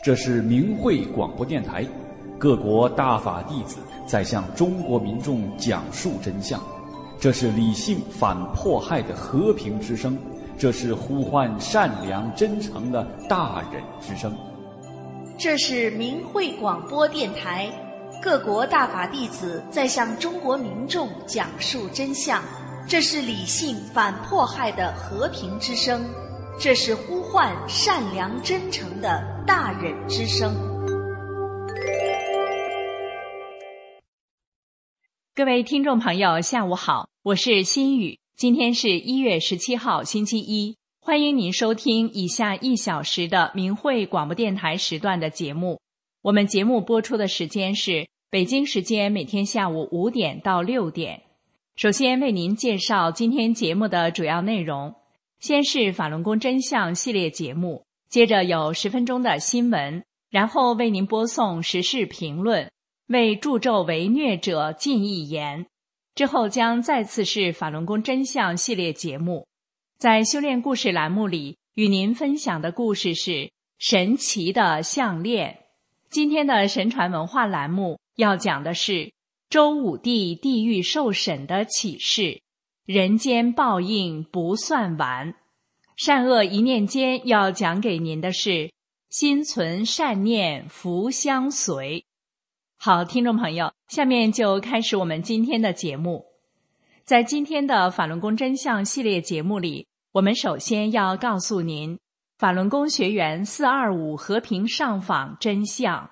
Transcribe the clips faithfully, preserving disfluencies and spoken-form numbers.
这是明慧广播电台，各国大法弟子在向中国民众讲述真相。这是理性反迫害的和平之声，这是呼唤善良真诚的大忍之声。 这是明慧广播电台，各国大法弟子在向中国民众讲述真相。这是理性反迫害的和平之声，这是呼唤善良真诚的大忍之声。 各位听众朋友，下午好，我是心雨。今天是一月十七号，星期一，欢迎您收听以下一小时的明慧广播电台时段的节目。我们节目播出的时间是北京时间每天下午五点到六点。首先为您介绍今天节目的主要内容。先是法轮功真相系列节目，接着有十分钟的新闻，然后为您播送时事评论，为助纣为虐者尽一言。之后将再次是法轮功真相系列节目。在修炼故事栏目里，与您分享的故事是神奇的项链。今天的神传文化栏目要讲的是周武帝地狱受审的启示，人间报应不算完。善恶一念间要讲给您的是心存善念福相随。好，听众朋友，下面就开始我们今天的节目。在今天的法轮功真相系列节目里，我们首先要告诉您法轮功学员四二五和平上访真相。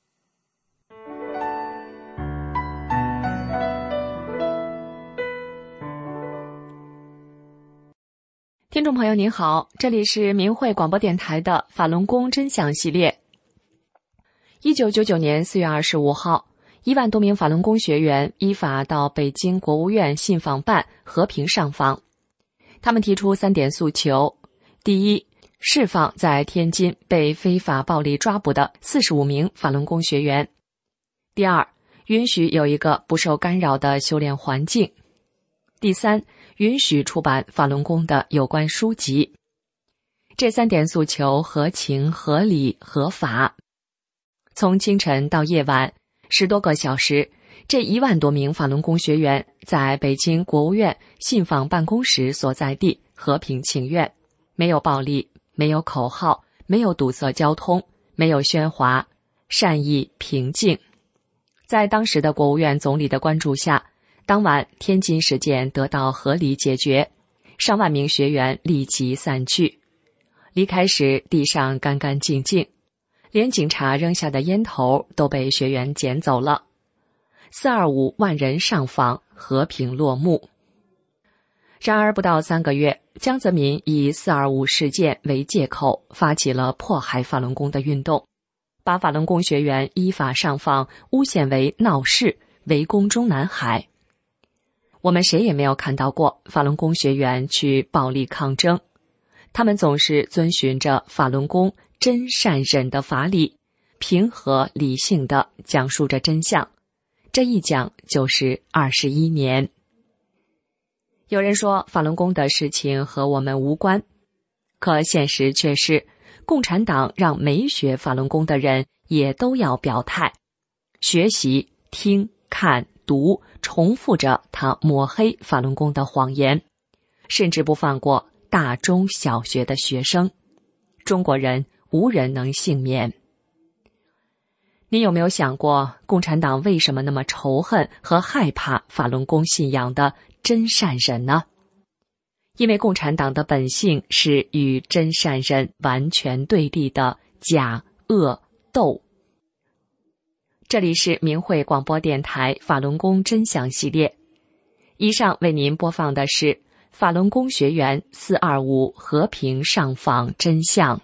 听众朋友您好，这里是明慧广播电台的法轮功真相系列。一九九九年四月二十五号，一万多名法轮功学员依法到北京国务院信访办和平上访。他们提出三点诉求：第一，释放在天津被非法暴力抓捕的四十五名法轮功学员；第二，允许有一个不受干扰的修炼环境；第三，允许出版法轮功的有关书籍。这三点诉求合情、合理、合法。从清晨到夜晚十多个小时，这一万多名法轮功学员在北京国务院信访办公室所在地和平请愿，没有暴力，没有口号，没有堵塞交通，没有喧哗，善意平静。在当时的国务院总理的关注下，当晚天津事件得到合理解决，上万名学员立即散去。离开时地上干干净净，连警察扔下的烟头都被学员捡走了。四二五万人上访，和平落幕。然而不到三个月，江泽民以四二五事件为借口，发起了迫害法轮功的运动，把法轮功学员依法上访诬陷为闹事，围攻中南海。我们谁也没有看到过法轮功学员去暴力抗争，他们总是遵循着法轮功真善忍的法理，平和理性地讲述着真相。这一讲就是二十一年。有人说法轮功的事情和我们无关，可现实却是共产党让没学法轮功的人也都要表态，学习、听、看、读，重复着他抹黑法轮功的谎言，甚至不放过大中小学的学生。中国人无人能幸免。你有没有想过，共产党为什么那么仇恨和害怕法轮功信仰的真善忍呢？因为共产党的本性是与真善忍完全对立的假、恶、斗。这里是明慧广播电台法轮功真相系列，以上为您播放的是法轮功学员四二五和平上访真相。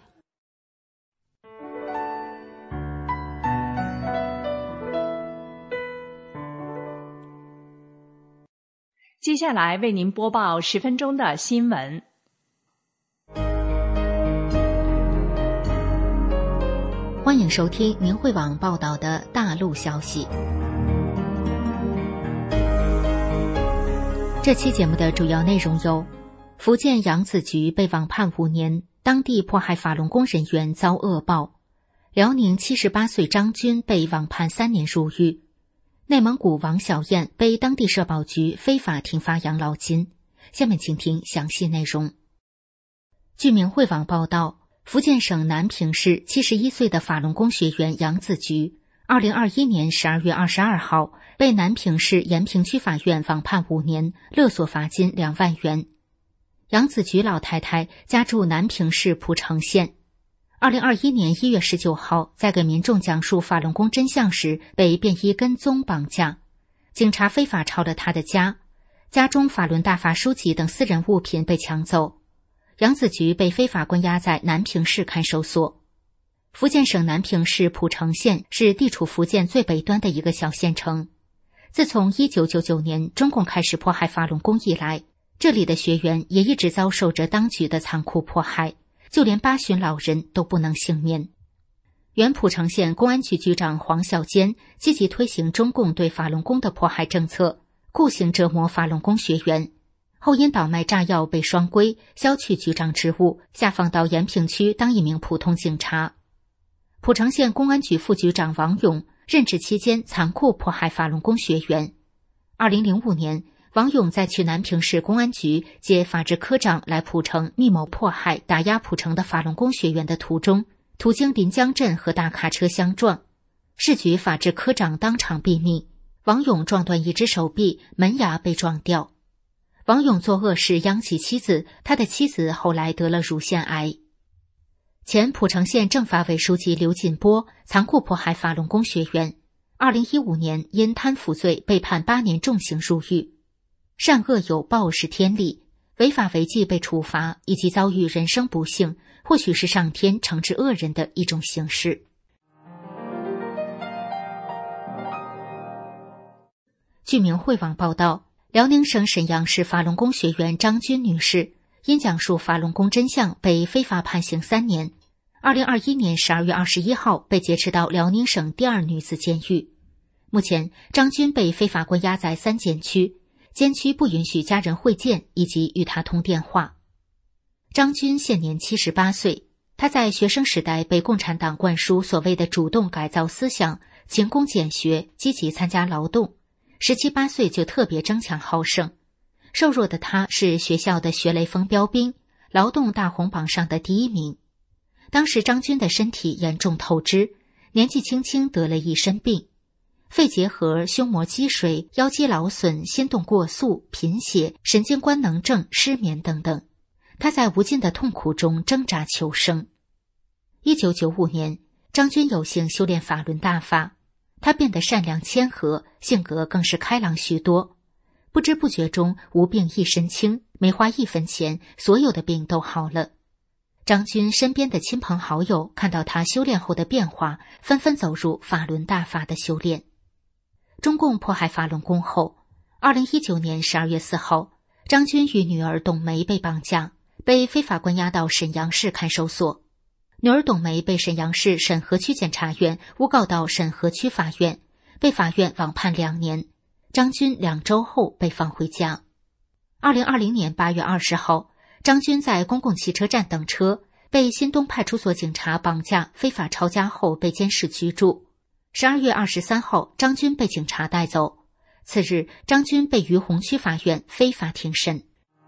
接下来为您播报十分钟的新闻。 欢迎收听明慧网报道的大陆消息。这期节目的主要内容有：福建扬子局被网判五年，当地迫害法轮功人员遭恶报； 辽宁七十八岁张军被网判三年入狱。内蒙古王小燕被当地社保局非法停发养老金。下面请听详细内容。据明慧网报道，福建省南平市七十一岁的法轮功学员杨子菊，二零二一年十二月二十二号被南平市延平区法院网判五年，勒索罚金两万元。杨子菊老太太家住南平市蒲城县。二零二一年一月十九号，在给民众讲述法轮功真相时，被便衣跟踪绑架。警察非法抄了他的家，家中法轮大法书籍等私人物品被抢走。杨子菊被非法关押在南平市看守所。福建省南平市蒲城县是地处福建最北端的一个小县城。自从一九九九年中共开始迫害法轮功以来，这里的学员也一直遭受着当局的残酷迫害，就连八旬老人都不能幸免。原蒲城县公安局局长黄小坚积极推行中共对法轮功的迫害政策，酷刑折磨法轮功学员，后因倒卖炸药被双规，削去局长职务，下放到延平区当一名普通警察。蒲城县公安局副局长王勇任职期间残酷迫害法轮功学员。二零零五年，王勇在去南平市公安局接法制科长来蒲城密谋迫害打压蒲城的法轮功学员的途中，途经临江镇和大卡车相撞，市局法制科长当场毙命，王勇撞断一只手臂，门牙被撞掉。王勇作恶事殃及妻子，他的妻子后来得了乳腺癌。前蒲城县政法委书记刘锦波残酷迫害法轮功学员，二零一五年因贪腐罪被判八年重刑入狱。善恶有报是天理，违法违纪被处罚以及遭遇人生不幸，或许是上天惩治恶人的一种形式。据明慧网报道，辽宁省沈阳市法轮功学员张军女士因讲述法轮功真相被非法判刑三年，二零二一年十二月二十一号被劫持到辽宁省第二女子监狱。目前，张军被非法关押在三监区，监区不允许家人会见以及与他通电话。张军现年七十八岁，他在学生时代被共产党灌输所谓的主动改造思想，勤工俭学，积极参加劳动。十七八岁就特别争强好胜，瘦弱的他是学校的学雷锋标兵，劳动大红榜上的第一名。当时张军的身体严重透支，年纪轻轻得了一身病，肺结核、胸膜积水、腰肌劳损、心动过速、贫血、神经官能症、失眠等等。他在无尽的痛苦中挣扎求生。一九九五年，张军有幸修炼法轮大法，他变得善良谦和，性格更是开朗许多。不知不觉中，无病一身轻，没花一分钱，所有的病都好了。张军身边的亲朋好友看到他修炼后的变化，纷纷走入法轮大法的修炼。中共迫害法轮功后，二零一九年十二月四号，张军与女儿董梅被绑架，被非法关押到沈阳市看守所。女儿董梅被沈阳市沈河区检察院诬告到沈河区法院，被法院网判两年。张军两周后被放回家。二零二零年八月二十号，张军在公共汽车站等车，被新东派出所警察绑架，非法抄家后被监视居住。十二月二十三号，张军被警察带走。次日，张军被于洪区法院非法庭审。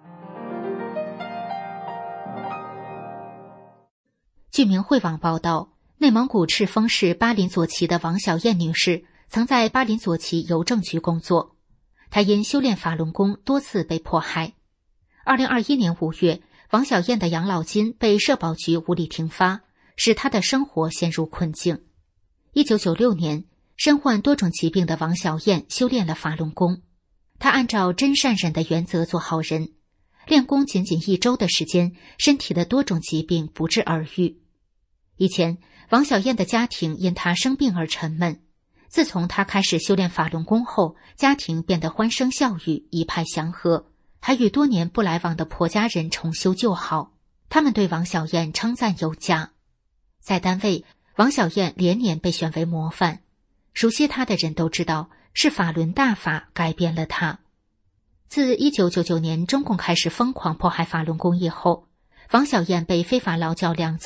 据明慧网报道，内蒙古赤峰市巴林左旗的王小燕女士曾在巴林左旗邮政局工作，她因修炼法轮功多次被迫害。二零二一年五月，王小燕的养老金被社保局无理停发，使她的生活陷入困境。一九九六年，身患多种疾病的王小燕修炼了法轮功，她按照真善忍的原则做好人，练功仅仅一周的时间，身体的多种疾病不治而愈。以前，王小燕的家庭因她生病而沉闷，自从她开始修炼法轮功后，家庭变得欢声笑语，一派祥和，还与多年不来往的婆家人重修旧好。他们对王小燕称赞有加。在单位，王小燕连年被选为模范，熟悉她的人都知道，是法轮大法改变了她。自一九九九年中共开始疯狂迫害法轮功以后，王小燕被非法劳教两次，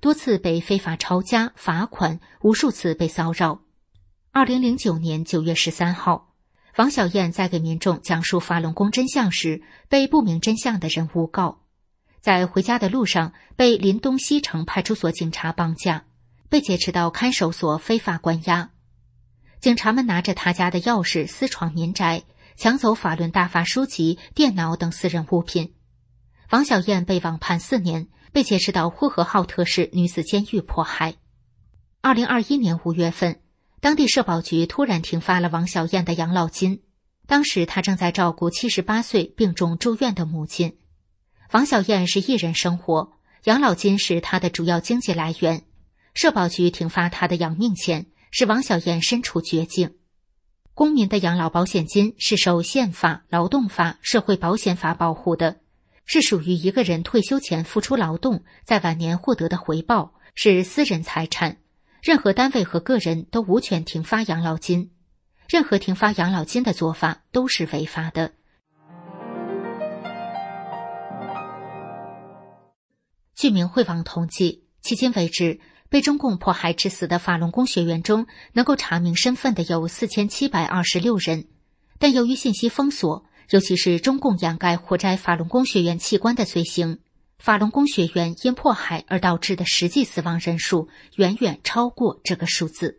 多次被非法抄家、罚款，无数次被骚扰。二零零九年九月十三号，王小燕在给民众讲述法轮功真相时，被不明真相的人诬告。在回家的路上，被林东西城派出所警察绑架，被劫持到看守所非法关押。警察们拿着他家的钥匙私闯民宅，抢走法轮大法书籍、电脑等私人物品。王小燕被网判四年，被劫持到呼和浩特市女子监狱迫害。二零二一年五月份，当地社保局突然停发了王小燕的养老金，当时她正在照顾七十八岁病重住院的母亲。王小燕是一人生活，养老金是她的主要经济来源。社保局停发她的养命钱，使王小燕身处绝境。公民的养老保险金是受宪法、劳动法、社会保险法保护的，是属于一个人退休前付出劳动，在晚年获得的回报，是私人财产。任何单位和个人都无权停发养老金，任何停发养老金的做法都是违法的。据明慧网统计，迄今为止，被中共迫害致死的法轮功学员中，能够查明身份的有四千七百二十六人，但由于信息封锁，尤其是中共掩盖活摘法轮功学员器官的罪行，法轮功学员因迫害而导致的实际死亡人数远远超过这个数字。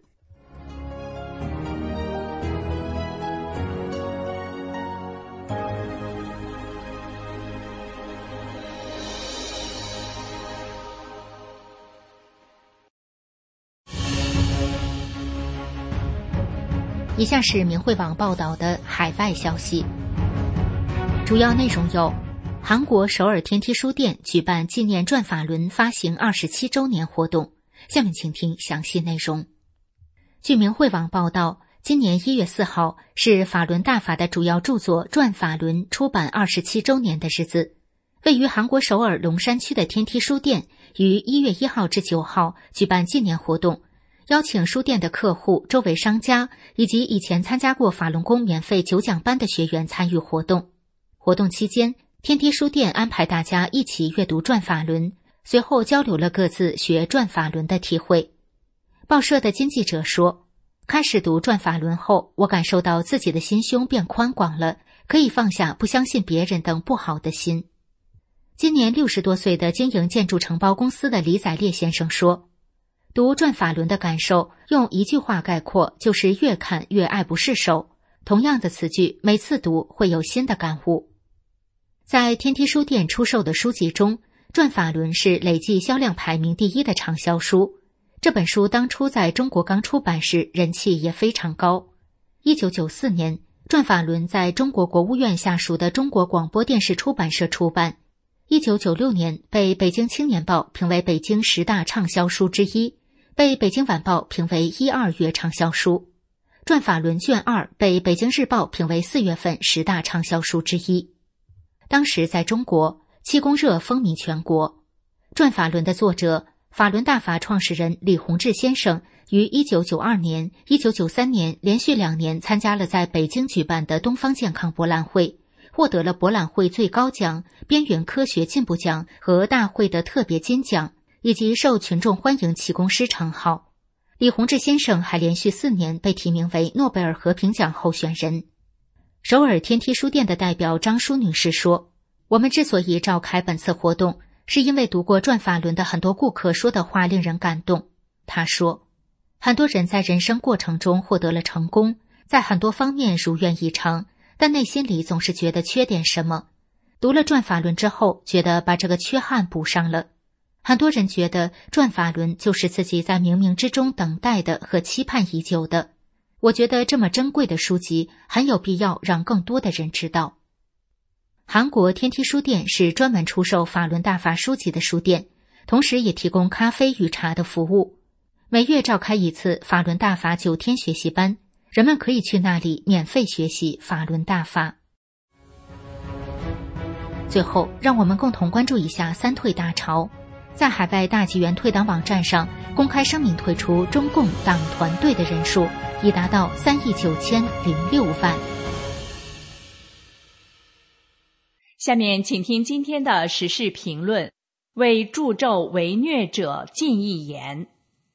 以下是明慧网报道的海外消息，主要内容有：韩国首尔天梯书店举办纪念转法轮发行二十七周年活动。下面请听详细内容。据明慧网报道，今年一月四号是法轮大法的主要著作《转法轮》出版二十七周年的日子。位于韩国首尔龙山区的天梯书店于一月一号至九号举办纪念活动，邀请书店的客户、周围商家以及以前参加过法轮功免费九讲班的学员参与活动。活动期间，天梯书店安排大家一起阅读转法轮，随后交流了各自学转法轮的体会。报社的金记者说，开始读转法轮后，我感受到自己的心胸变宽广了，可以放下不相信别人等不好的心。今年六十多岁的经营建筑承包公司的李载烈先生说，读转法轮的感受用一句话概括，就是越看越爱不释手。同样的词句，每次读会有新的感悟。在天梯书店出售的书籍中，转法轮是累计销量排名第一的畅销书。这本书当初在中国刚出版时人气也非常高。一九九四年，转法轮在中国国务院下属的中国广播电视出版社出版。一九九六年被北京青年报评为北京十大畅销书之一，被北京晚报评为一二月畅销书。转法轮卷二被北京日报评为四月份十大畅销书之一。当时在中国，气功热风靡全国。转法轮的作者、法轮大法创始人李洪志先生于一九九二年、一九九三年连续两年参加了在北京举办的东方健康博览会，获得了博览会最高奖、边缘科学进步奖和大会的特别金奖，以及受群众欢迎气功师称号。李洪志先生还连续四年被提名为诺贝尔和平奖候选人。首尔天梯书店的代表张淑女士说，我们之所以召开本次活动，是因为读过转法轮的很多顾客说的话令人感动。她说，很多人在人生过程中获得了成功，在很多方面如愿以偿，但内心里总是觉得缺点什么。读了转法轮之后，觉得把这个缺憾补上了。很多人觉得转法轮就是自己在冥冥之中等待的和期盼已久的。我觉得这么珍贵的书籍很有必要让更多的人知道。韩国天梯书店是专门出售法轮大法书籍的书店，同时也提供咖啡与茶的服务。每月召开一次法轮大法九天学习班，人们可以去那里免费学习法轮大法。最后，让我们共同关注一下三退大潮。在海外大纪元退党网站上公开声明退出中共党团队的人数已达到三亿九千零六万。 下面请听今天的时事评论。 为助纣为虐者尽一言。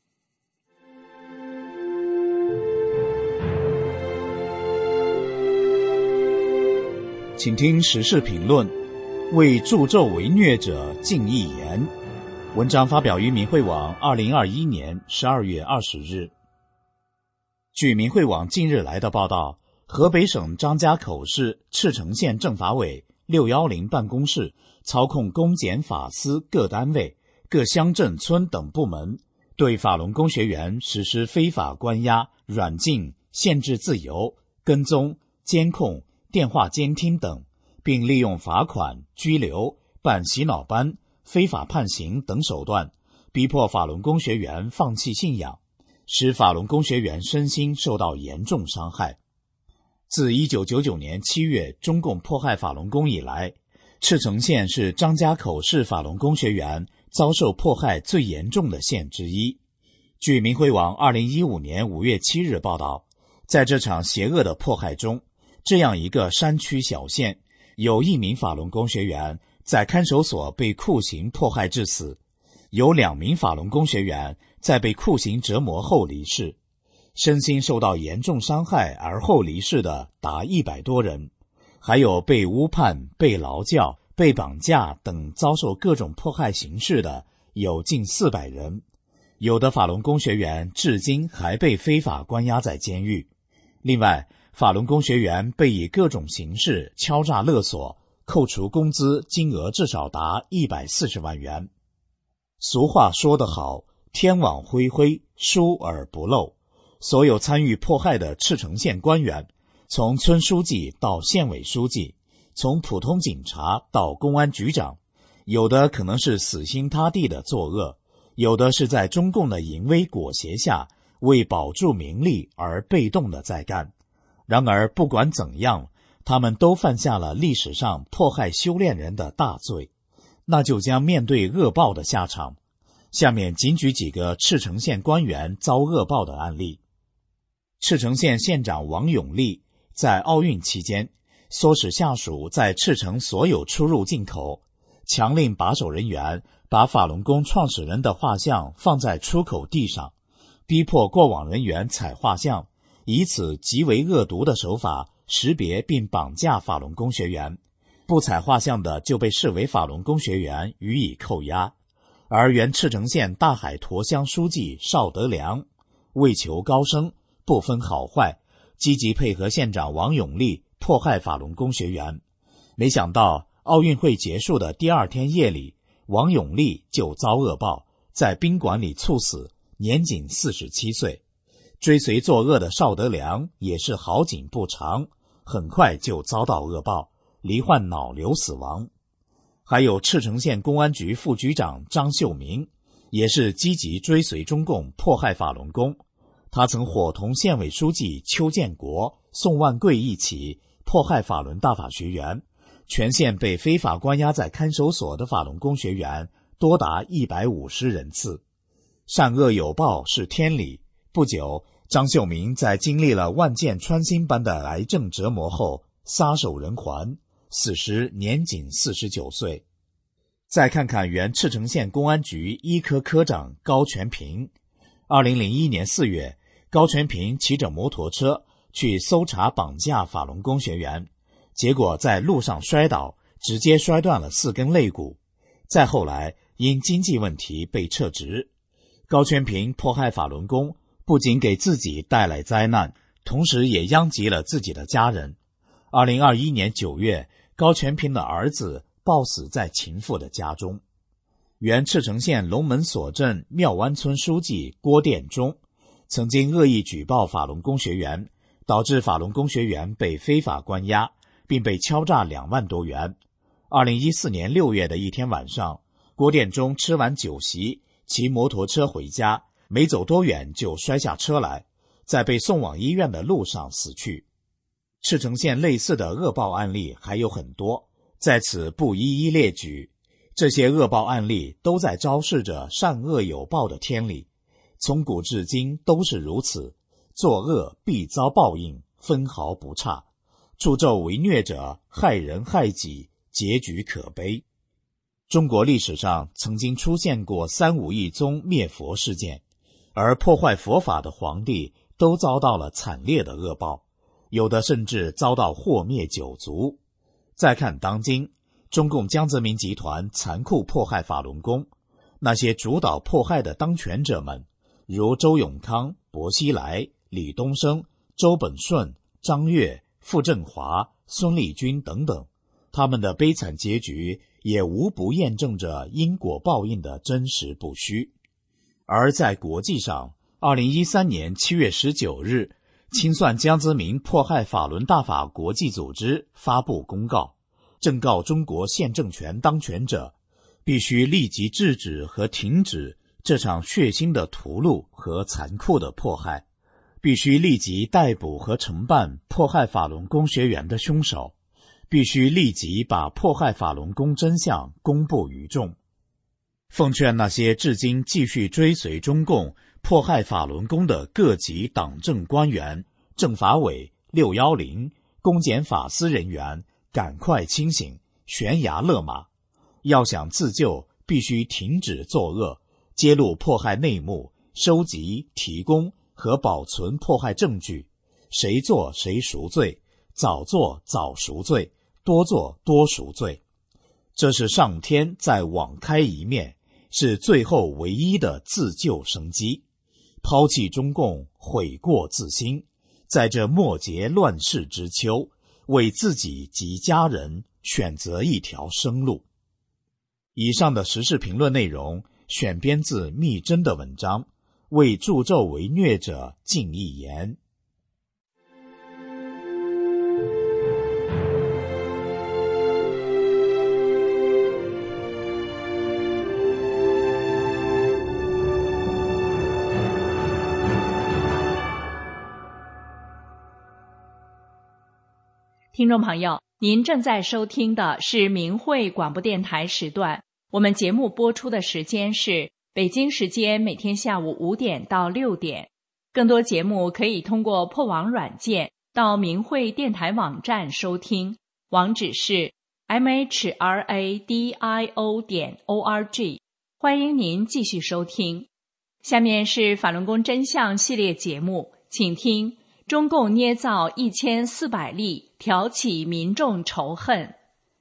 请听时事评论，为助纣为虐者尽一言。文章发表于民汇网二零二一年十二月二十日。据民汇网近日来的报道，河北省张家口市赤城县政法委六一零办公室操控公检法司各单位、各乡镇村等部门，对法轮功学员实施非法关押、软禁、限制自由、跟踪、监控、电话监听等，并利用罚款、拘留、办洗脑班、非法判刑等手段，逼迫法轮功学员放弃信仰，使法轮功学员身心受到严重伤害。自一九九九年七月中共迫害法轮功以来，赤城县是张家口市法轮功学员遭受迫害最严重的县之一。据民汇网二零一五年五月七日报道，在这场邪恶的迫害中，这样一个山区小县，有一名法轮功学员在看守所被酷刑迫害致死，有两名法轮功学员在被酷刑折磨后离世，身心受到严重伤害而后离世的达一百多人，还有被诬判、被劳教、被绑架等遭受各种迫害形式的有近四百人。有的法轮功学员至今还被非法关押在监狱。另外，法轮功学员被以各种形式敲诈勒索，扣除工资金额至少达一百四十万元。俗话说得好，天网恢恢，疏而不漏。所有参与迫害的赤城县官员，从村书记到县委书记，从普通警察到公安局长，有的可能是死心塌地的作恶，有的是在中共的淫威裹挟下为保住名利而被动的在干。然而不管怎样，他们都犯下了历史上迫害修炼人的大罪，那就将面对恶报的下场。下面仅举几个赤城县官员遭恶报的案例。赤城县县长王永利在奥运期间唆使下属在赤城所有出入境口，强令把守人员把法轮功创始人的画像放在出口地上，逼迫过往人员踩画像，以此极为恶毒的手法识别并绑架法轮功学员，不踩画像的就被视为法轮功学员予以扣押。而原赤城县大海坨乡书记邵德良为求高升，不分好坏，积极配合县长王永利迫害法轮功学员。没想到奥运会结束的第二天夜里，王永利就遭恶报，在宾馆里猝死，年仅四十七岁。追随作恶的邵德良也是好景不长，很快就遭到恶报，罹患脑瘤死亡。还有赤城县公安局副局长张秀明，也是积极追随中共迫害法轮功。他曾伙同县委书记邱建国、宋万贵一起迫害法轮大法学员，全县被非法关押在看守所的法轮功学员多达一百五十人次。善恶有报是天理。不久，张秀明在经历了万箭穿心般的癌症折磨后撒手人寰，死时年仅四十九岁。再看看原赤城县公安局医科科长高全平。二零零一年四月，高全平骑着摩托车去搜查绑架法轮功学员，结果在路上摔倒，直接摔断了四根肋骨。再后来因经济问题被撤职。高全平迫害法轮功，不仅给自己带来灾难，同时也殃及了自己的家人。二零二一年九月，高全平的儿子暴死在情妇的家中。原赤城县龙门所镇庙湾村书记郭殿中曾经恶意举报法轮功学员，导致法轮功学员被非法关押，并被敲诈两万多元。二零一四年六月的一天晚上，郭殿中吃完酒席，骑摩托车回家，没走多远就摔下车来，在被送往医院的路上死去。赤城县类似的恶报案例还有很多，在此不一一列举。这些恶报案例都在昭示着善恶有报的天理，从古至今都是如此，作恶必遭报应，分毫不差。助纣为虐者害人害己，结局可悲。 中国历史上曾经出现过三武一宗灭佛事件，而破坏佛法的皇帝都遭到了惨烈的恶报，有的甚至遭到祸灭九族。再看当今，中共江泽民集团残酷迫害法轮功，那些主导迫害的当权者们，如周永康、薄熙来、李东生、周本顺、张悦、傅政华、孙立军等等，他们的悲惨结局也无不验证着因果报应的真实不虚。而在国际上，二零一三年七月十九日，清算江泽民迫害法轮大法国际组织发布公告，正告中国现政权当权者，必须立即制止和停止这场血腥的屠戮和残酷的迫害，必须立即逮捕和惩办迫害法轮功学员的凶手，必须立即把迫害法轮功真相公布于众。奉劝那些至今继续追随中共迫害法轮功的各级党政官员、政法委、六一零、公检法司人员赶快清醒，悬崖勒马。要想自救，必须停止作恶，揭露迫害内幕，收集、提供和保存迫害证据，谁做谁赎罪，早做早赎罪，多做多赎罪。这是上天在网开一面，是最后唯一的自救生机。抛弃中共，悔过自新，在这末节乱世之秋，为自己及家人选择一条生路。以上的时事评论内容选编自密侦的文章，为助纣为虐者尽一言。 听众朋友，您正在收听的是明慧广播电台时段，我们节目播出的时间是北京时间每天下午五点到六点。更多节目可以通过破网软件到明慧电台网站收听，网址是 m h r a d i o 点 o r g。 欢迎您继续收听。下面是法轮功真相系列节目，请听中共捏造一千四百例，挑起民众仇恨。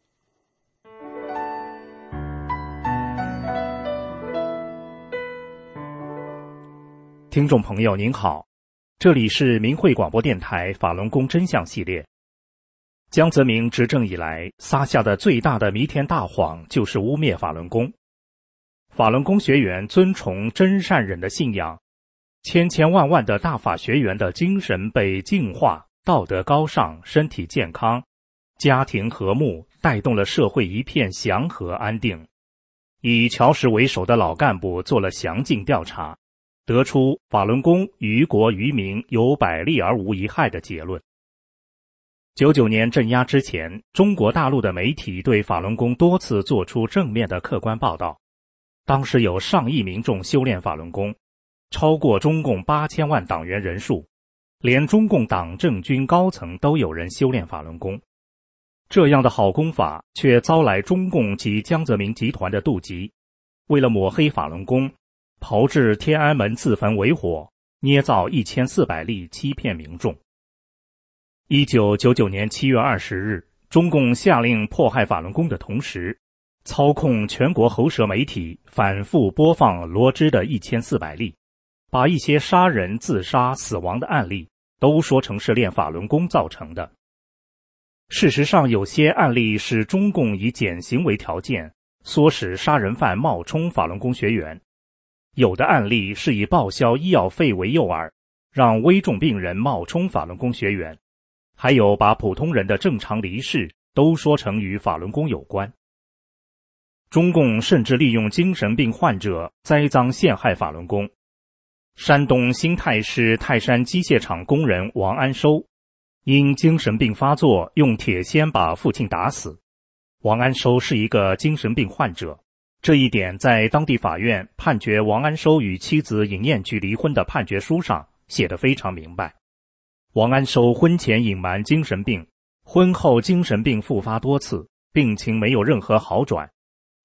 听众朋友您好，这里是明慧广播电台法轮功真相系列。江泽民执政以来撒下的最大的弥天大谎就是污蔑法轮功。法轮功学员尊崇真善忍的信仰，千千万万的大法学员的精神被净化，道德高尚，身体健康，家庭和睦，带动了社会一片祥和安定。以乔石为首的老干部做了详尽调查，得出法轮功于国于民有百利而无一害的结论。九九年镇压之前，中国大陆的媒体对法轮功多次做出正面的客观报道，当时有上亿民众修炼法轮功，超过中共八千万党员人数，连中共党政军高层都有人修炼法轮功。这样的好功法却遭来中共及江泽民集团的妒忌，为了抹黑法轮功，炮制天安门自焚为火，捏造一千四百例欺骗民众。一九九九年七月二十日，中共下令迫害法轮功的同时，操控全国喉舌媒体反复播放罗织的一千四百例，把一些杀人、自杀、死亡的案例都说成是练法轮功造成的。事实上，有些案例是中共以减刑为条件，唆使杀人犯冒充法轮功学员；有的案例是以报销医药费为诱饵，让危重病人冒充法轮功学员；还有把普通人的正常离世都说成与法轮功有关。中共甚至利用精神病患者栽赃陷害法轮功。山东新泰市泰山机械厂工人王安收因精神病发作，用铁锨把父亲打死。王安收是一个精神病患者，这一点在当地法院判决王安收与妻子尹艳菊离婚的判决书上写得非常明白。王安收婚前隐瞒精神病，婚后精神病复发多次，病情没有任何好转。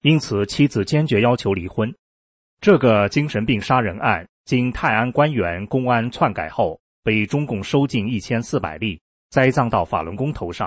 因此妻子坚决要求离婚。这个精神病杀人案经泰安官员公安篡改后，被中共收进一千四百例，栽赃到法轮功头上。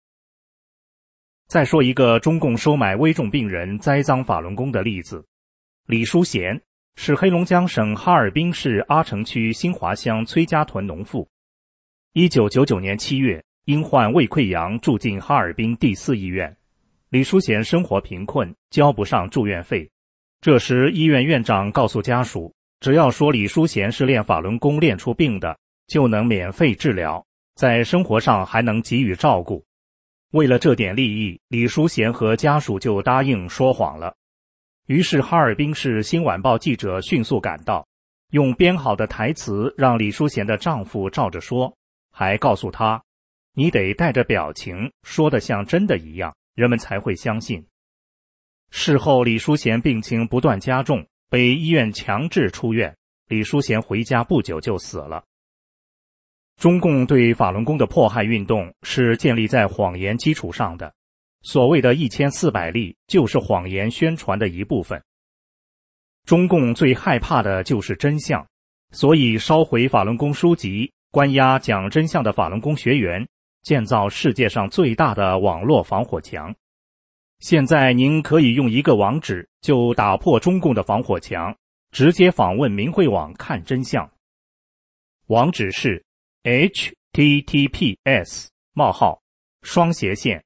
再说一个中共收买危重病人栽赃法轮功的例子，李淑贤是黑龙江省哈尔滨市阿城区新华乡崔家屯农妇。一九九九年七月，因患胃溃疡住进哈尔滨第四医院。李淑贤生活贫困，交不上住院费。这时医院院长告诉家属，只要说李淑贤是练法轮功练出病的，就能免费治疗，在生活上还能给予照顾。为了这点利益，李淑贤和家属就答应说谎了。于是哈尔滨市新晚报记者迅速赶到，用编好的台词让李淑贤的丈夫照着说，还告诉他，你得带着表情，说得像真的一样，人们才会相信。事后李淑贤病情不断加重，被医院强制出院，李淑贤回家不久就死了。中共对法轮功的迫害运动是建立在谎言基础上的，所谓的一千四百例就是谎言宣传的一部分。中共最害怕的就是真相，所以烧毁法轮功书籍，关押讲真相的法轮功学员，建造世界上最大的网络防火墙。现在您可以用一个网址就打破中共的防火墙，直接访问明慧网看真相。网址是 H T T P S 冒号双斜线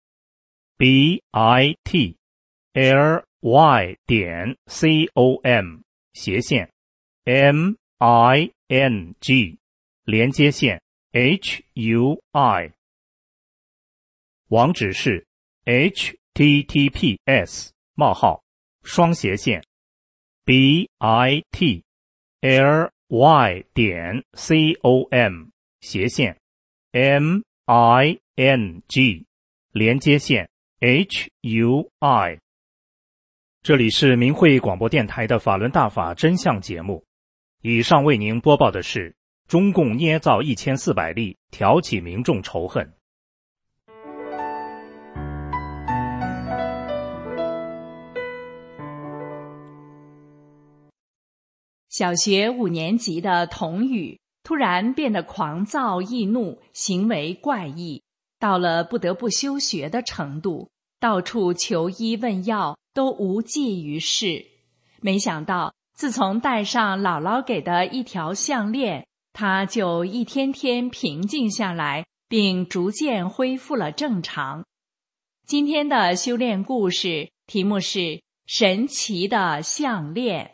B I T L Y 点 C O M 斜线 M I N G 连接线 H U I。 网址是 H T T P S 冒号双斜线 B I T L Y 点 C O M 斜线 M I N G 连接线 H U I。 这里是明慧广播电台的法轮大法真相节目。以上为您播报的是中共捏造一千四百例，挑起民众仇恨。 小学五年级的童宇突然变得狂躁易怒，行为怪异，到了不得不休学的程度，到处求医问药都无济于事。没想到自从戴上姥姥给的一条项链，他就一天天平静下来，并逐渐恢复了正常。今天的修炼故事题目是神奇的项链。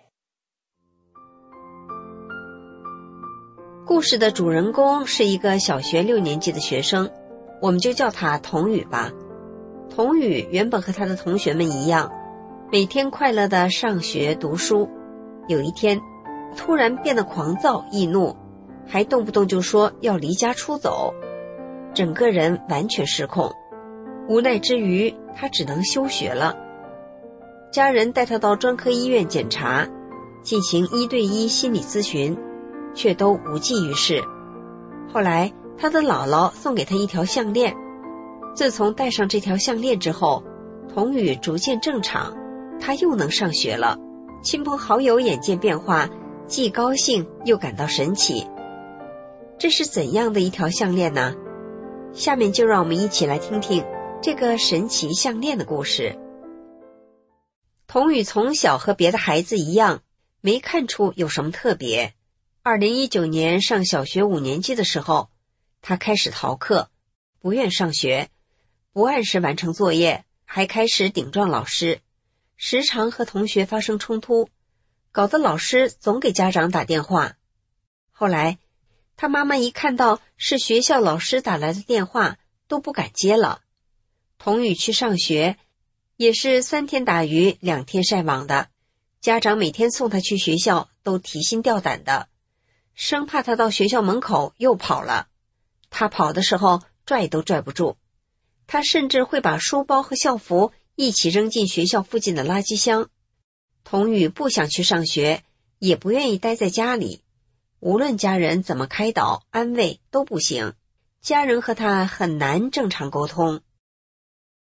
故事的主人公是一个小学六年级的学生，我们就叫他童宇吧。童宇原本和他的同学们一样，每天快乐地上学读书。有一天，突然变得狂躁易怒，还动不动就说要离家出走，整个人完全失控。无奈之余，他只能休学了。家人带他到专科医院检查，进行一对一心理咨询，却都无济于事。后来他的姥姥送给他一条项链，自从戴上这条项链之后，童宇逐渐正常，他又能上学了。亲朋好友眼见变化，既高兴又感到神奇。这是怎样的一条项链呢？下面就让我们一起来听听这个神奇项链的故事。童宇从小和别的孩子一样，没看出有什么特别。二零一九年上小学五年级的时候，他开始逃课，不愿上学，不按时完成作业，还开始顶撞老师，时常和同学发生冲突，搞得老师总给家长打电话。后来他妈妈一看到是学校老师打来的电话，都不敢接了。童宇去上学也是三天打鱼两天晒网的，家长每天送他去学校都提心吊胆的，生怕他到学校门口又跑了。他跑的时候拽都拽不住，他甚至会把书包和校服一起扔进学校附近的垃圾箱。童宇不想去上学，也不愿意待在家里，无论家人怎么开导安慰都不行，家人和他很难正常沟通。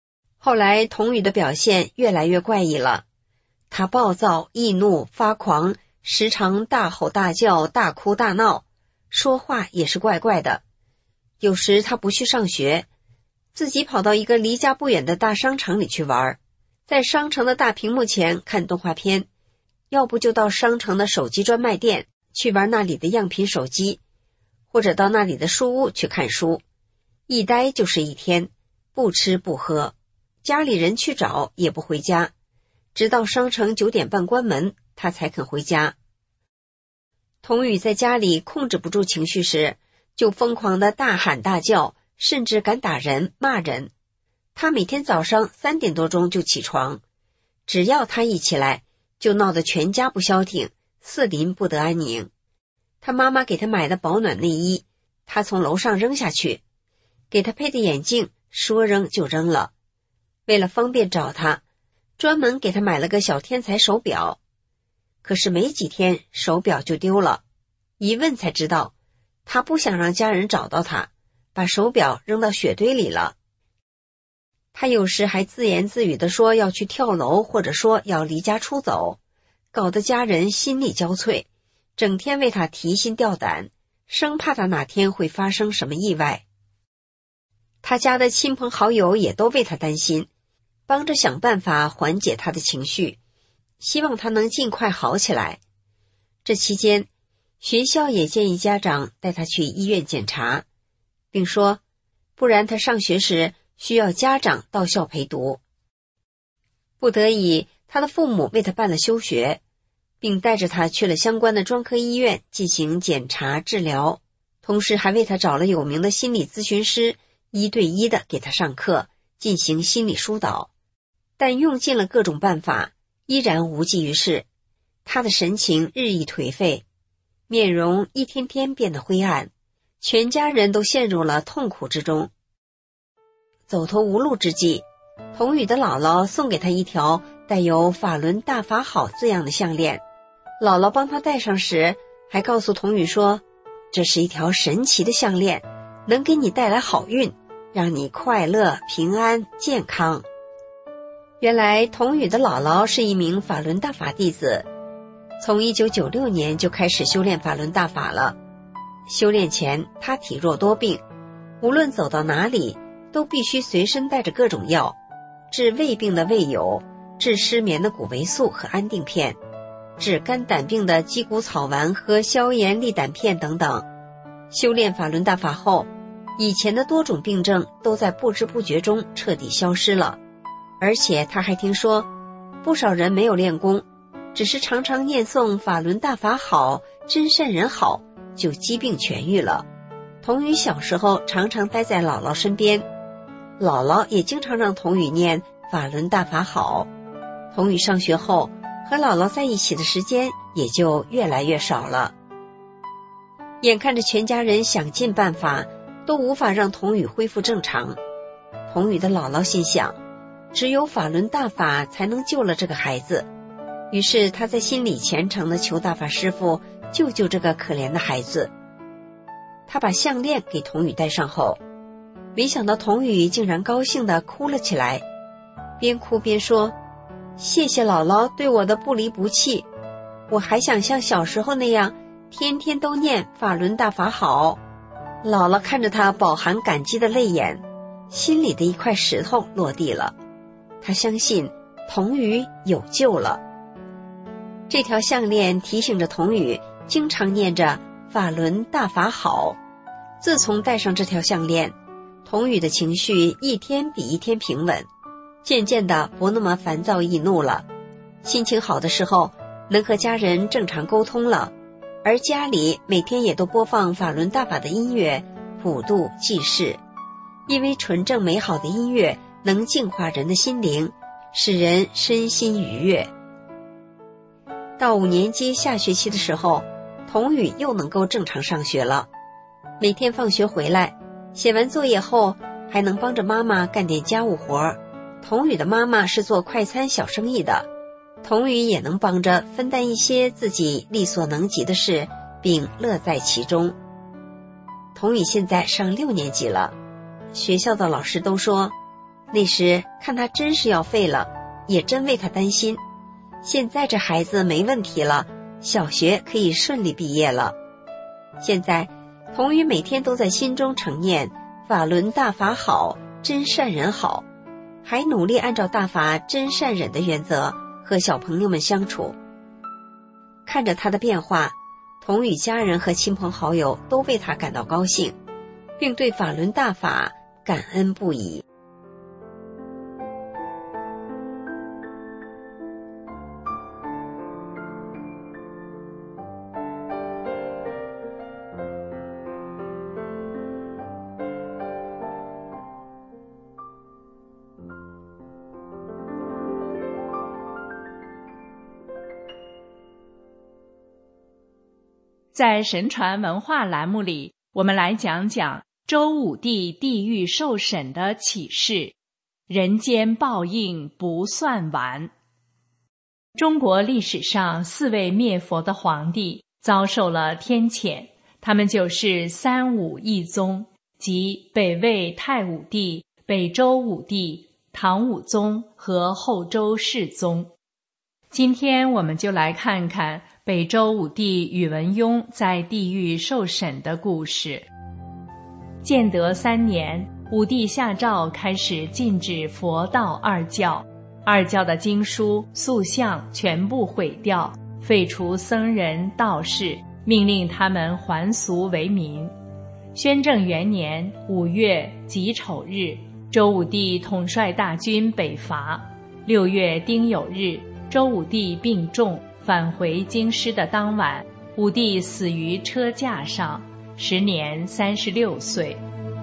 后来童宇的表现越来越怪异了，他暴躁、易怒、发狂，时常大吼大叫、大哭大闹，说话也是怪怪的。有时他不去上学，自己跑到一个离家不远的大商场里去玩，在商城的大屏幕前看动画片，要不就到商城的手机专卖店去玩那里的样品手机，或者到那里的书屋去看书，一待就是一天，不吃不喝，家里人去找也不回家，直到商城九点半关门，他才肯回家。童宇在家里控制不住情绪时，就疯狂地大喊大叫，甚至敢打人骂人。他每天早上三点多钟就起床，只要他一起来，就闹得全家不消停，四邻不得安宁。他妈妈给他买的保暖内衣，他从楼上扔下去，给他配的眼镜，说扔就扔了。为了方便找他，专门给他买了个小天才手表。可是没几天，手表就丢了，一问才知道，他不想让家人找到他，把手表扔到雪堆里了。他有时还自言自语地说要去跳楼，或者说要离家出走，搞得家人心力交瘁，整天为他提心吊胆，生怕他哪天会发生什么意外。他家的亲朋好友也都为他担心，帮着想办法缓解他的情绪，希望他能尽快好起来。这期间，学校也建议家长带他去医院检查，并说不然他上学时需要家长到校陪读。不得已，他的父母为他办了休学，并带着他去了相关的专科医院进行检查治疗，同时还为他找了有名的心理咨询师，一对一的给他上课，进行心理疏导。但用尽了各种办法，依然无济于事。他的神情日益颓废，面容一天天变得灰暗，全家人都陷入了痛苦之中。走投无路之际，童宇的姥姥送给他一条带有法轮大法好字样的项链。姥姥帮他戴上时，还告诉童宇说，这是一条神奇的项链，能给你带来好运，让你快乐、平安、健康。原来童宇的姥姥是一名法轮大法弟子，从一九九六年就开始修炼法轮大法了。修炼前，他体弱多病，无论走到哪里，都必须随身带着各种药，治胃病的胃友，治失眠的谷维素和安定片，治肝胆病的鸡骨草丸和消炎利胆片等等。修炼法轮大法后，以前的多种病症都在不知不觉中彻底消失了。而且他还听说，不少人没有练功，只是常常念诵法轮大法好，真善人好，就疾病痊愈了。童宇小时候常常待在姥姥身边，姥姥也经常让童宇念法轮大法好。童宇上学后，和姥姥在一起的时间也就越来越少了。眼看着全家人想尽办法，都无法让童宇恢复正常。童宇的姥姥心想，只有法轮大法才能救了这个孩子，于是他在心里虔诚地求大法师父救救这个可怜的孩子。他把项链给童宇戴上后，没想到童宇竟然高兴地哭了起来，边哭边说，谢谢姥姥对我的不离不弃，我还想像小时候那样天天都念法轮大法好。姥姥看着他饱含感激的泪眼，心里的一块石头落地了。他相信童宇有救了。这条项链提醒着童宇经常念着法轮大法好。自从戴上这条项链，童宇的情绪一天比一天平稳，渐渐的不那么烦躁易怒了。心情好的时候，能和家人正常沟通了，而家里每天也都播放法轮大法的音乐，普度济世。因为纯正美好的音乐能净化人的心灵，使人身心愉悦。到五年级下学期的时候，童宇又能够正常上学了。每天放学回来，写完作业后，还能帮着妈妈干点家务活。童宇的妈妈是做快餐小生意的，童宇也能帮着分担一些自己力所能及的事，并乐在其中。童宇现在上六年级了，学校的老师都说， 那时看他真是要废了，也真为他担心。现在这孩子没问题了，小学可以顺利毕业了。现在童宇每天都在心中承念法轮大法好，真善人好，还努力按照大法真善忍的原则和小朋友们相处。看着他的变化，童宇家人和亲朋好友都为他感到高兴，并对法轮大法感恩不已。 在神传文化栏目里，我们来讲讲周武帝地狱受审的启示。人间报应不算完。中国历史上四位灭佛的皇帝遭受了天谴，他们就是三武一宗，即北魏太武帝、北周武帝、唐武宗和后周世宗。今天我们就来看看北周武帝宇文邕在地狱受审的故事。建德三年，武帝下诏开始禁止佛道二教，二教的经书、塑像全部毁掉，废除僧人、道士，命令他们还俗为民。宣政元年五月己丑日，周武帝统帅大军北伐。六月丁酉日，周武帝病重，返回京师的当晚，武帝死于车架上，时年三十六岁。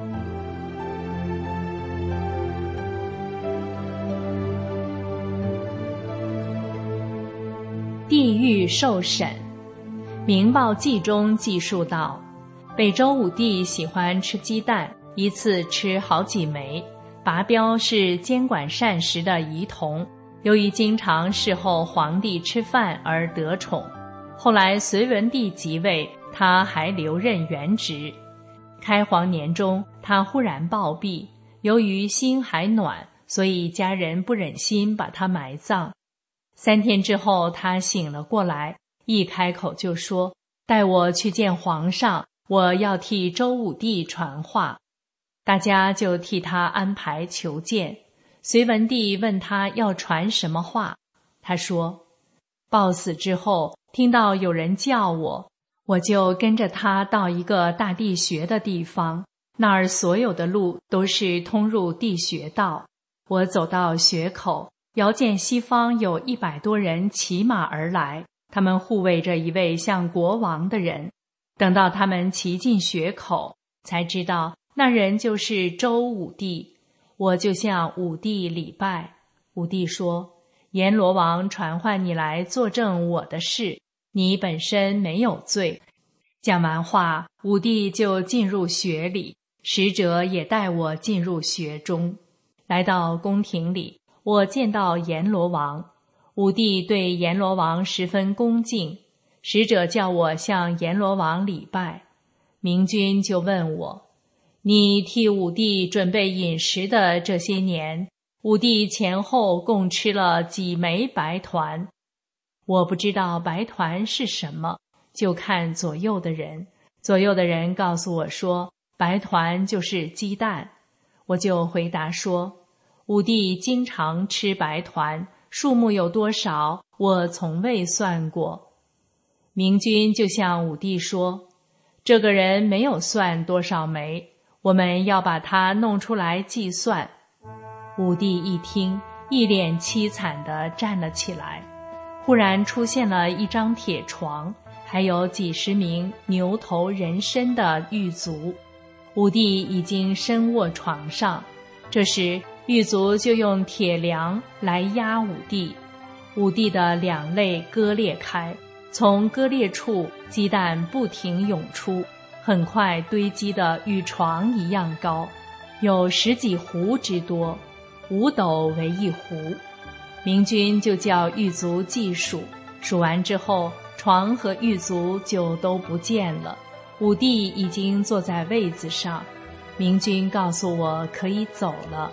地狱受审。《明报记》中记述道，北周武帝喜欢吃鸡蛋，一次吃好几枚，拔标是监管膳食的仪同。由于经常侍候皇帝吃饭而得宠，后来隋文帝即位，他还留任原职。开皇年中，他忽然暴毙，由于心还暖，所以家人不忍心把他埋葬。三天之后，他醒了过来，一开口就说：“带我去见皇上，我要替周武帝传话。”大家就替他安排求见。隋文帝问他要传什么话，他说：“暴死之后，听到有人叫我，我就跟着他到一个大地穴的地方，那儿所有的路都是通入地穴道。我走到穴口，遥见西方有一百多人骑马而来，他们护卫着一位像国王的人。等到他们骑进穴口，才知道那人就是周武帝。我就向武帝礼拜。武帝说：“阎罗王传唤你来作证我的事，你本身没有罪。”讲完话，武帝就进入穴里，使者也带我进入穴中。来到宫廷里，我见到阎罗王。武帝对阎罗王十分恭敬，使者叫我向阎罗王礼拜。明君就问我：“你替武帝准备饮食的这些年，武帝前后共吃了几枚白团？”我不知道白团是什么，就看左右的人，左右的人告诉我说白团就是鸡蛋。我就回答说：“武帝经常吃白团，数目有多少，我从未算过。”明君就向武帝说：“这个人没有算多少枚，我们要把它弄出来计算。”武帝一听，一脸凄惨地站了起来。忽然出现了一张铁床，还有几十名牛头人身的狱卒。武帝已经身卧床上，这时狱卒就用铁梁来压武帝。武帝的两肋割裂开，从割裂处鸡蛋不停涌出，很快堆积得与床一样高，有十几斛之多，五斗为一斛。明君就叫狱卒计数，数完之后，床和狱卒就都不见了。武帝已经坐在位子上。明君告诉我可以走了。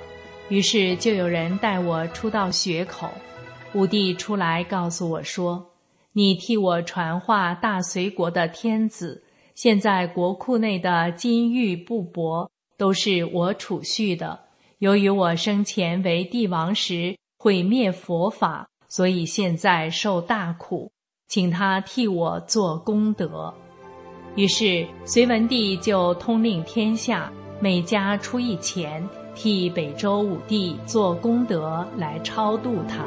于是就有人带我出到穴口，武帝出来告诉我说，你替我传话大隋国的天子，现在国库内的金玉布帛都是我储蓄的，由于我生前为帝王时毁灭佛法，所以现在受大苦，请他替我做功德。于是隋文帝就通令天下，每家出一钱，替北周武帝做功德来超度他。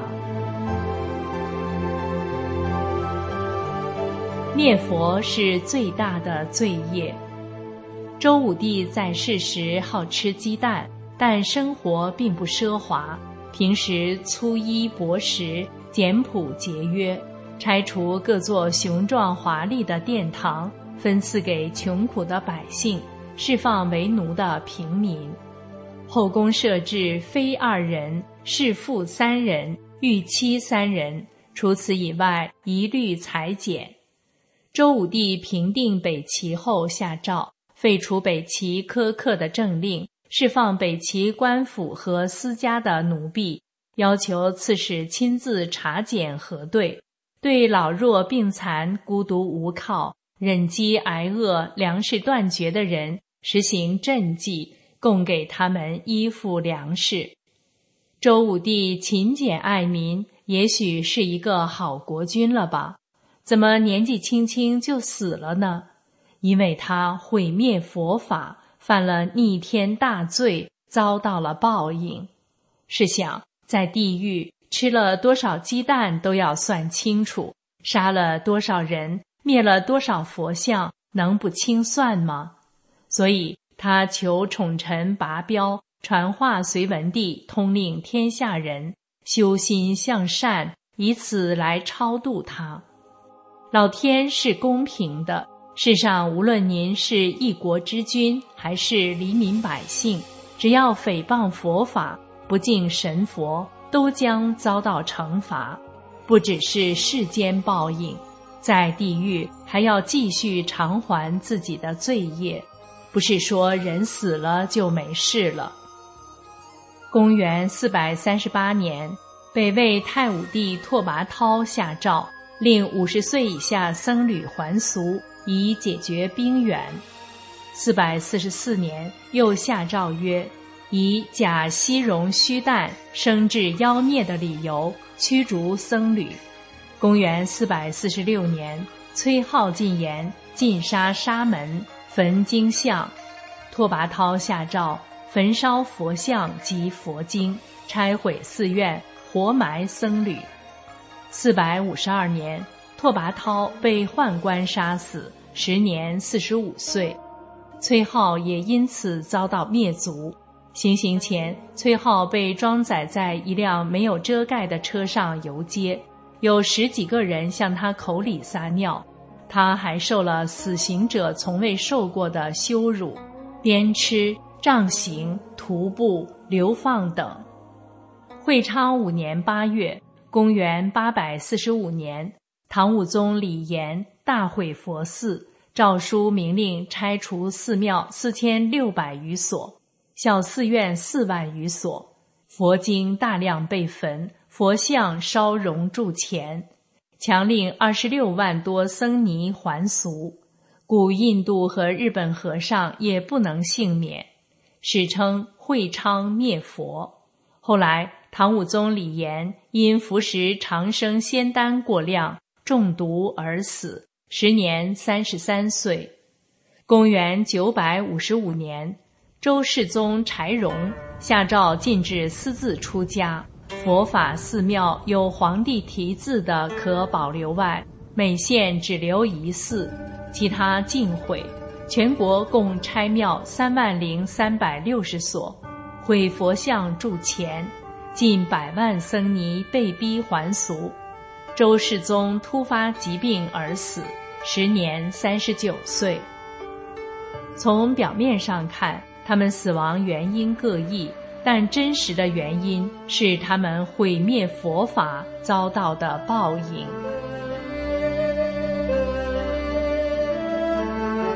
灭佛是最大的罪业。周武帝在世时好吃鸡蛋，但生活并不奢华，平时粗衣薄食，简朴节约，拆除各座雄壮华丽的殿堂，分赐给穷苦的百姓，释放为奴的平民。后宫设置妃二人，侍妇三人，御妻三人，除此以外一律裁减。周武帝平定北齐后下诏，废除北齐苛刻的政令，释放北齐官府和私家的奴婢，要求刺史亲自查检核对，对老弱病残、孤独无靠、忍饥挨饿、粮食断绝的人实行赈济，供给他们衣服粮食。周武帝勤俭爱民，也许是一个好国君了吧？怎么年纪轻轻就死了呢？因为他毁灭佛法，犯了逆天大罪，遭到了报应。试想，在地狱吃了多少鸡蛋都要算清楚，杀了多少人，灭了多少佛像，能不清算吗？所以他求宠臣拔标，传话隋文帝，通令天下人修心向善，以此来超度他。老天是公平的，世上无论您是一国之君，还是黎民百姓，只要诽谤佛法，不敬神佛，都将遭到惩罚。不只是世间报应，在地狱还要继续偿还自己的罪业，不是说人死了就没事了。公元四百三十八年，北魏太武帝拓跋焘下诏，令五十岁以下僧侣还俗，以解决兵源。四百四十四年，又下诏曰，以假西戎虚诞生至妖孽的理由驱逐僧侣。公元四百四十六年，崔浩进言，禁杀沙门，焚经像。拓跋焘下诏，焚烧佛像及佛经，拆毁寺院，活埋僧侣。四百五十二年，拓跋焘被宦官杀死，时年四十五岁。崔浩也因此遭到灭族。行刑前，崔浩被装载在一辆没有遮盖的车上游街，有十几个人向他口里撒尿，他还受了死刑者从未受过的羞辱，鞭笞、杖刑、徒步、流放等。会昌五年八月，公元八百四十五年，唐武宗李炎大毁佛寺，诏书明令拆除寺庙四千六百余所，小寺院四万余所，佛经大量被焚，佛像烧熔铸钱，强令二十六万多僧尼还俗，古印度和日本和尚也不能幸免，史称会昌灭佛。后来唐武宗李炎因服食长生仙丹过量，中毒而死，时年三十三岁。公元九百五十五年，周世宗柴荣下诏禁止私自出家，佛法寺庙有皇帝题字的可保留外，每县只留一寺，其他尽毁。全国共拆庙三万零三百六十所，毁佛像铸钱，近百万僧尼被逼还俗。周世宗突发疾病而死，时年三十九岁。从表面上看，他们死亡原因各异，但真实的原因是他们毁灭佛法遭到的报应。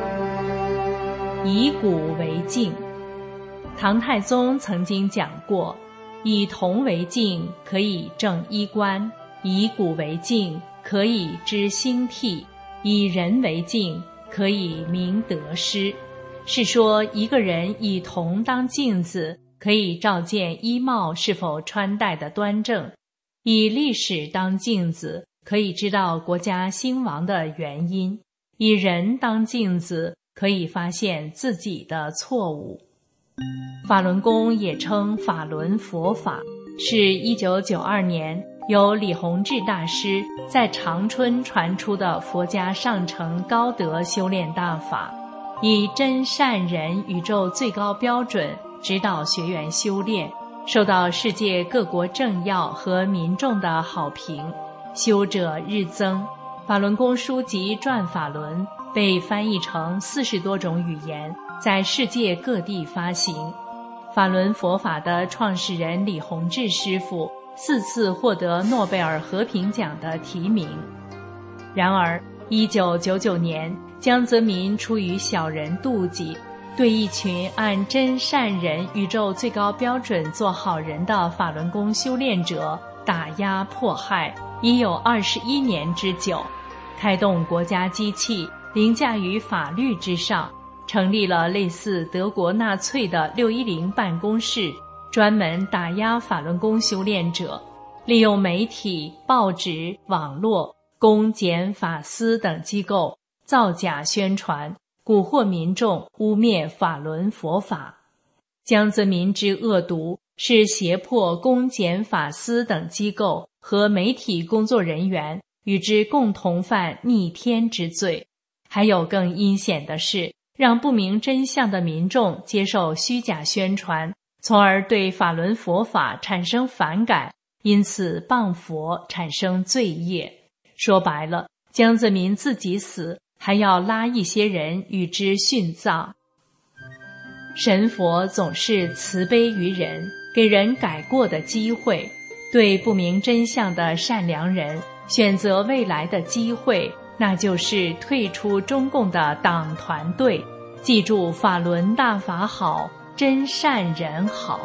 以古为镜。唐太宗曾经讲过， 以铜为镜，可以正衣冠；以古为镜，可以知兴替；以人为镜，可以明得失。是说一个人以铜当镜子，可以照见衣帽是否穿戴的端正；以历史当镜子，可以知道国家兴亡的原因；以人当镜子，可以发现自己的错误。法轮功也称法轮佛法，是一九九二年由李洪志大师在长春传出的佛家上乘高德修炼大法，以真善人宇宙最高标准指导学员修炼，受到世界各国政要和民众的好评，修者日增。法轮功书籍《转法轮》被翻译成四十多种语言，在世界各地发行。法轮佛法的创始人李洪志师父四次获得诺贝尔和平奖的提名。然而一九九九年，江泽民出于小人妒忌，对一群按真善人宇宙最高标准做好人的法轮功修炼者打压迫害，已有二十一年之久，开动国家机器，凌驾于法律之上，成立了类似德国纳粹的六一零办公室，专门打压法轮功修炼者，利用媒体、报纸、网络、公检法司等机构造假宣传，蛊惑民众，污蔑法轮佛法。江泽民之恶毒，是胁迫公检法司等机构和媒体工作人员与之共同犯逆天之罪。还有更阴险的是，让不明真相的民众接受虚假宣传，从而对法轮佛法产生反感，因此谤佛，产生罪业。说白了，江泽民自己死，还要拉一些人与之殉葬。神佛总是慈悲于人，给人改过的机会，对不明真相的善良人选择未来的机会，那就是退出中共的党团队，记住法轮大法好，真善人好。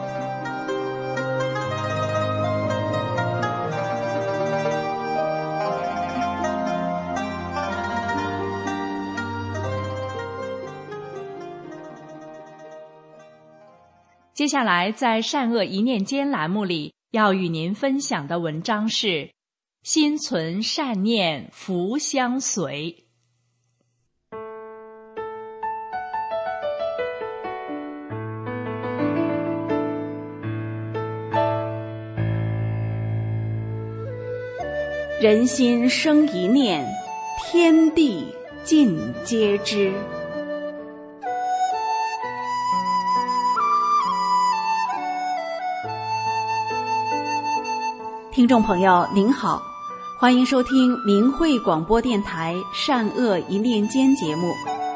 接下来在善恶一念间栏目里要与您分享的文章是心存善念，福相随。 人心生一念，天地尽皆知。听众朋友您好，欢迎收听明慧广播电台善恶一念间节目。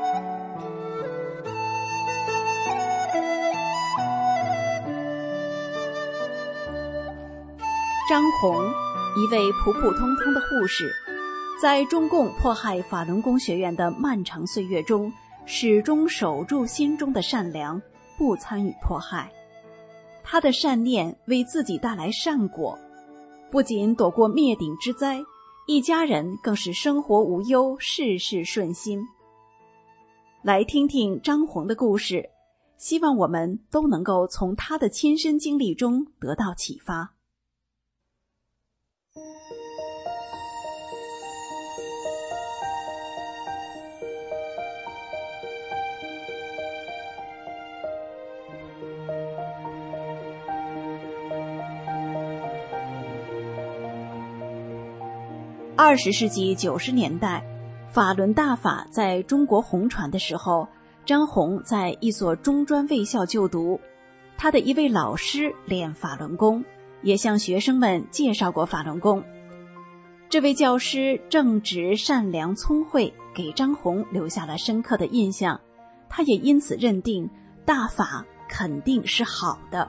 张红，一位普普通通的护士，在中共迫害法轮功学院的漫长岁月中，始终守住心中的善良，不参与迫害。他的善念为自己带来善果，不仅躲过灭顶之灾，一家人更是生活无忧，事事顺心。来听听张红的故事，希望我们都能够从他的亲身经历中得到启发。二十世纪九十年代，法轮大法在中国红传的时候，张红在一所中专卫校就读，他的一位老师练法轮功，也向学生们介绍过法轮功。这位教师正直、善良、聪慧，给张红留下了深刻的印象，他也因此认定大法肯定是好的。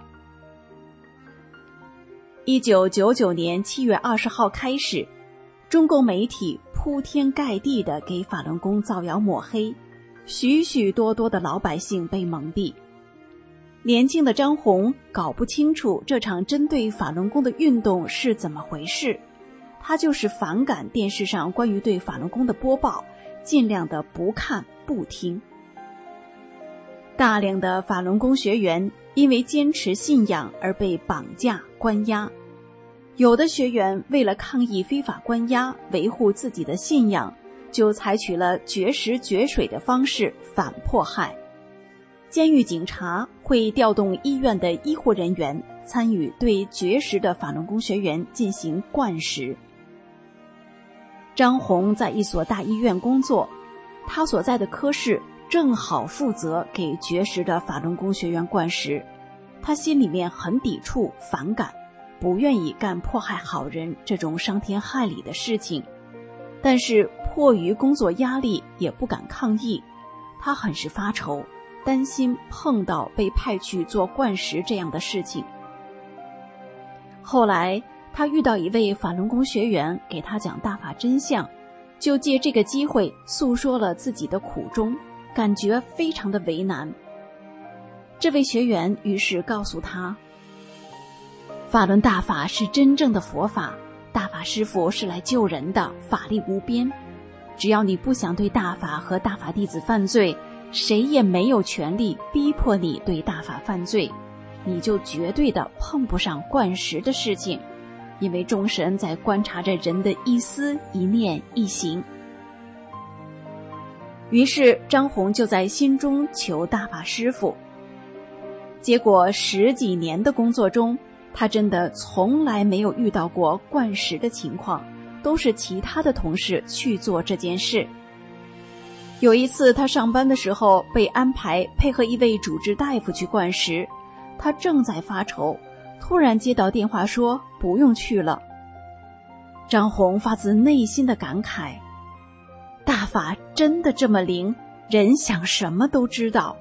一九九九年七月二十号开始，中共媒体铺天盖地地给法轮功造谣抹黑，许许多多的老百姓被蒙蔽。 年轻的张宏搞不清楚这场针对法轮功的运动是怎么回事，他就是反感电视上关于对法轮功的播报，尽量的不看不听。大量的法轮功学员因为坚持信仰而被绑架关押，有的学员为了抗议非法关押，维护自己的信仰，就采取了绝食绝水的方式反迫害。监狱警察会调动医院的医护人员参与对绝食的法轮功学员进行灌食。张宏在一所大医院工作，他所在的科室正好负责给绝食的法轮功学员灌食，他心里面很抵触反感，不愿意干迫害好人这种伤天害理的事情，但是迫于工作压力也不敢抗议，他很是发愁，担心碰到被派去做灌食这样的事情。后来他遇到一位法轮功学员给他讲大法真相，就借这个机会诉说了自己的苦衷，感觉非常的为难。这位学员于是告诉他，法轮大法是真正的佛法，大法师父是来救人的，法力无边，只要你不想对大法和大法弟子犯罪，谁也没有权利逼迫你对大法犯罪，你就绝对的碰不上灌食的事情，因为众神在观察着人的一思一念一行。于是张宏就在心中求大法师父，结果十几年的工作中，他真的从来没有遇到过灌食的情况，都是其他的同事去做这件事。有一次他上班的时候被安排配合一位主治大夫去灌食，他正在发愁，突然接到电话说不用去了。张宏发自内心的感慨，大法真的这么灵，人想什么都知道。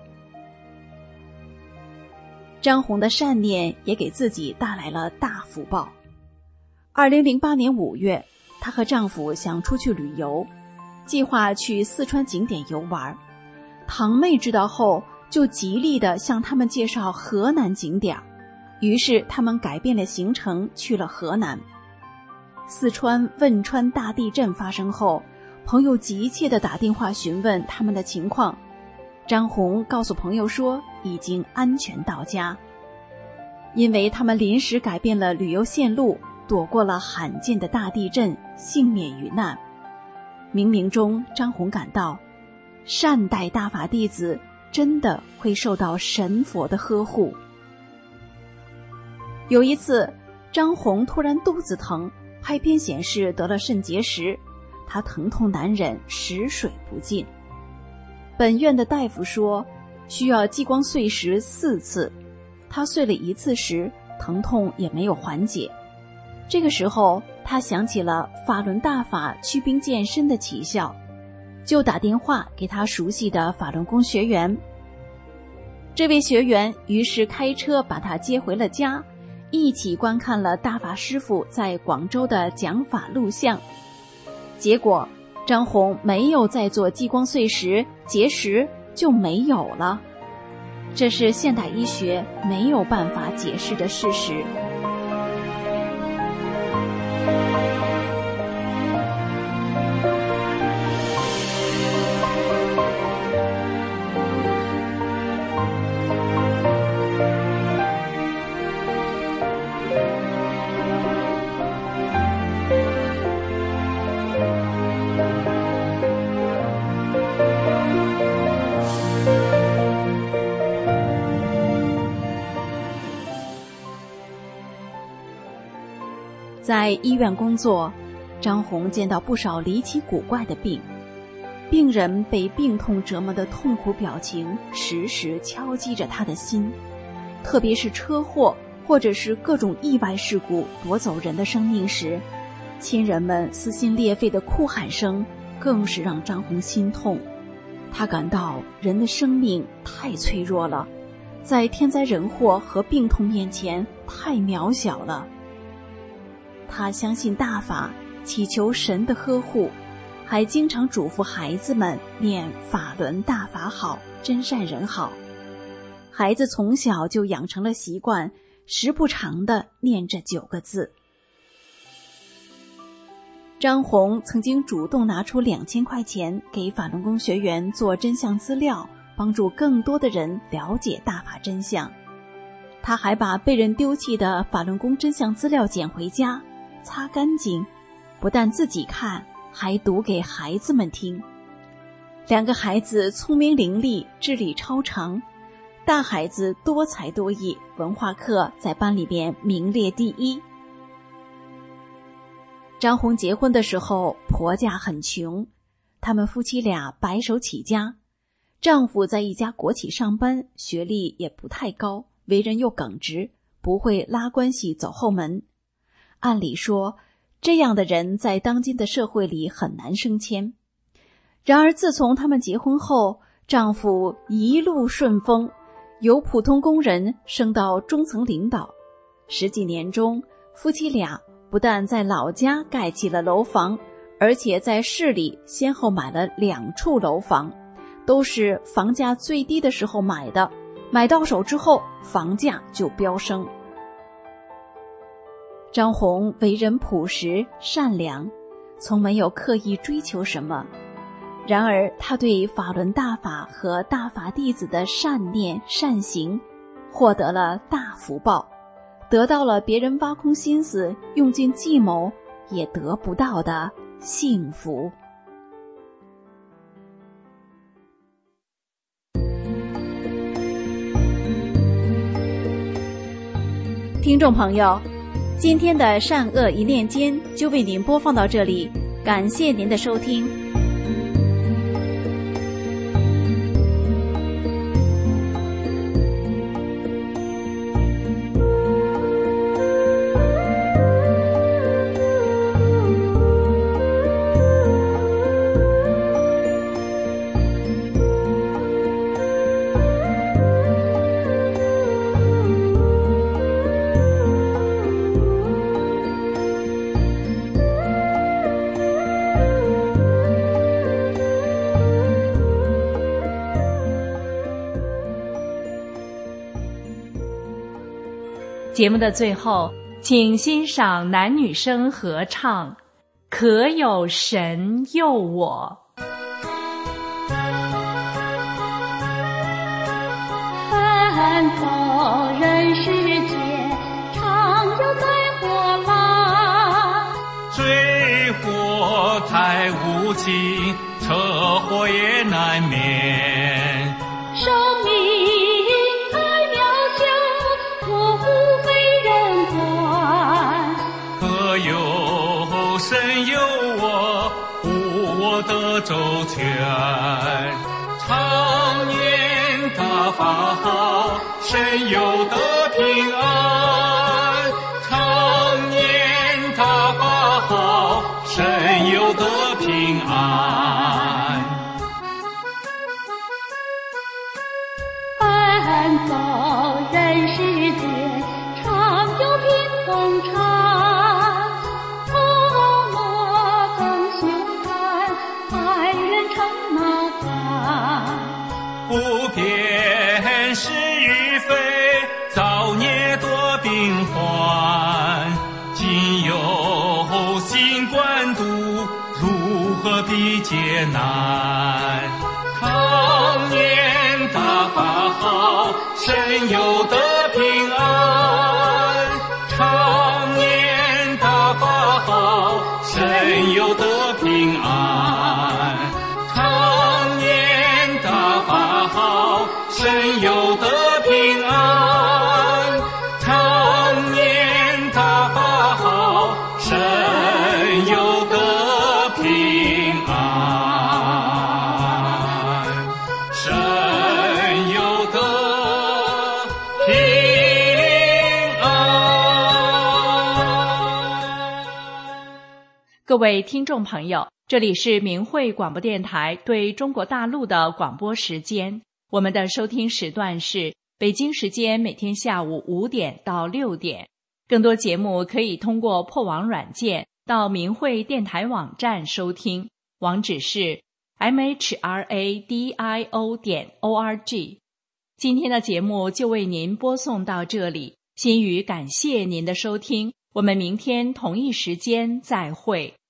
张宏的善念也给自己带来了大福报。二零零八年五月，她和丈夫想出去旅游，计划去四川景点游玩。堂妹知道后，就极力地向他们介绍河南景点，于是他们改变了行程，去了河南。四川汶川大地震发生后，朋友急切地打电话询问他们的情况。张宏告诉朋友说已经安全到家，因为他们临时改变了旅游线路，躲过了罕见的大地震，幸免于难。冥冥中，张宏感到善待大法弟子真的会受到神佛的呵护。有一次，张宏突然肚子疼，拍片显示得了肾结石，他疼痛难忍，食水不进。本院的大夫说需要激光碎石四次，他碎了一次时，疼痛也没有缓解。这个时候他想起了法轮大法祛病健身的奇效，就打电话给他熟悉的法轮功学员。这位学员于是开车把他接回了家，一起观看了大法师父在广州的讲法录像。结果张宏没有再做激光碎石，结石就没有了。这是现代医学没有办法解释的事实。在医院工作，张宏见到不少离奇古怪的病，病人被病痛折磨的痛苦表情时时敲击着他的心，特别是车祸或者是各种意外事故夺走人的生命时，亲人们撕心裂肺的哭喊声更是让张宏心痛。他感到人的生命太脆弱了，在天灾人祸和病痛面前太渺小了。他相信大法，祈求神的呵护，还经常嘱咐孩子们念法轮大法好，真善人好。 孩子从小就养成了习惯，时不常地念这九个字。张红曾经主动拿出两千块钱给法轮功学员做真相资料，帮助更多的人了解大法真相。他还把被人丢弃的法轮功真相资料捡回家，擦干净，不但自己看，还读给孩子们听。两个孩子聪明伶俐，智力超常，大孩子多才多艺，文化课在班里边名列第一。张红结婚的时候，婆家很穷，他们夫妻俩白手起家。丈夫在一家国企上班，学历也不太高，为人又耿直，不会拉关系走后门。按理说，这样的人在当今的社会里很难升迁。然而自从他们结婚后，丈夫一路顺风，由普通工人升到中层领导。十几年中，夫妻俩不但在老家盖起了楼房，而且在市里先后买了两处楼房，都是房价最低的时候买的，买到手之后房价就飙升。张红为人朴实善良，从没有刻意追求什么，然而他对法轮大法和大法弟子的善念善行获得了大福报，得到了别人挖空心思用尽计谋也得不到的幸福。听众朋友，今天的善恶一念间就为您播放到这里，感谢您的收听。 节目的最后，请欣赏男女生合唱《可有神佑我》。 奔走人世间，常有灾祸来， 水火太无情，车祸也难免。 生命太渺小，我无非人管。 可有神佑我，护我的周全。常念大法好，神佑得平安。常念大法好，神佑得平安。 奔走人世间，常有贫风禅，从罗更修禅，爱人成麻烦。 不辨是与非，造孽多病患。今有新冠毒，如何比劫难？常念大法好，神佑得平安。常念大法好，神佑得平安。常念大法好，神佑得平安。常念大法好，神佑得平安。神佑得平安。 各位听众朋友，这里是明慧广播电台对中国大陆的广播时间，我们的收听时段是北京时间每天下午五点到六点。更多节目可以通过破网软件到明慧电台网站收听，网址是 m h r a d i o 点 o r g。 今天的节目就为您播送到这里，心语感谢您的收听，我们明天同一时间再会。